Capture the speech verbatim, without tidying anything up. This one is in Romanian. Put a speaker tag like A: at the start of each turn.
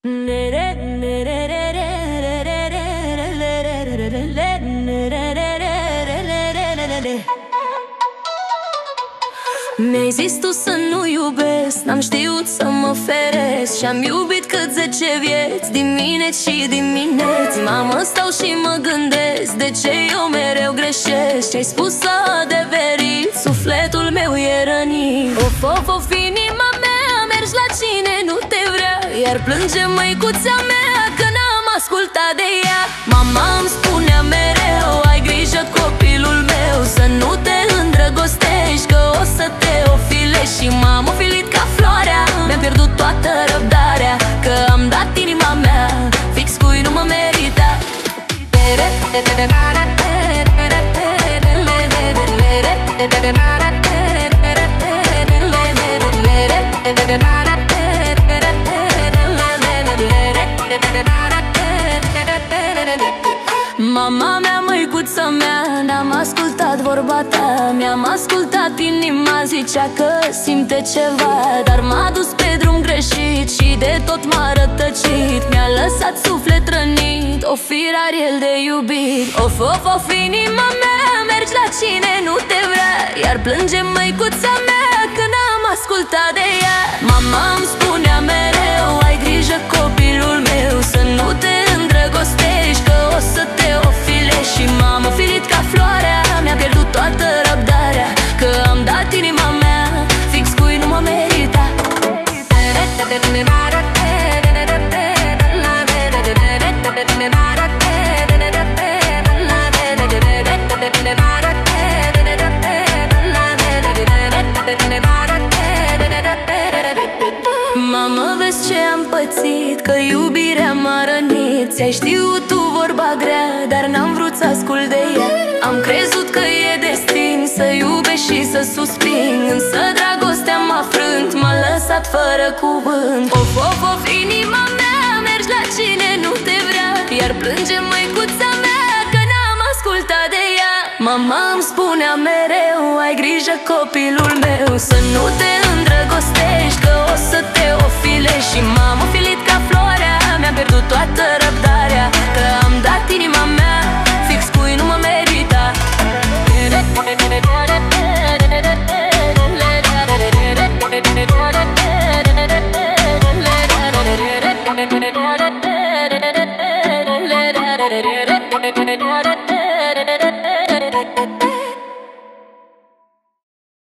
A: Mi-ai zis tu să nu iubesc, n-am știut să mă feresc și-am iubit cât zece vieți, dimineți și dimineți. Mamă, stau și mă gândesc, de ce eu mereu greșesc? Ce-ai spus s-a adeverit, sufletul meu e rănit. Of, of, of, inima mea, mergi la cine nu te vrea, iar plânge măicuța mea că n-am ascultat de ea. Mama îmi spunea mereu, ai grijă copilul meu, să nu te îndrăgostești, că o să te ofilești. Și m-am ofilit ca floarea, mi-am pierdut toată răbdarea, că am dat inima mea fix cui nu mă merita. Mama mea, măicuța mea, n-am ascultat vorba ta, mi-am ascultat inima, zicea că simte ceva, dar m-a dus pe drum greșit și de tot m-a rătăcit. Mi-a lăsat suflet rănit, o firar el de iubit. Of, of, of, inima mea, mergi la cine nu te vrea, iar plânge măicuța mea că n-am ascultat de ea. Mama îmi spunea mereu, ai grijă copilul meu, să nu te îndrăgostești, că o să te ofilești. Și m-am ofilit ca floarea, mi-am pierdut toată răbdarea, că am dat inima mea fix cui nu mă merita. Mamă, vezi ce am pățit, că iubirea m-a rănit. Ți-ai știut tu vorba grea, dar n-am vrut să ascult de ea. Am crezut că e destin să iubești și să suspin, însă dragostea m-a frânt, m-a lăsat fără cuvânt. Of, of, of, inima mea, mergi la cine nu te vrea, iar plânge măicuța mea că n-am ascultat de ea. Mama îmi spunea mereu, ai grijă copilul meu, să nu te îndrăgostești,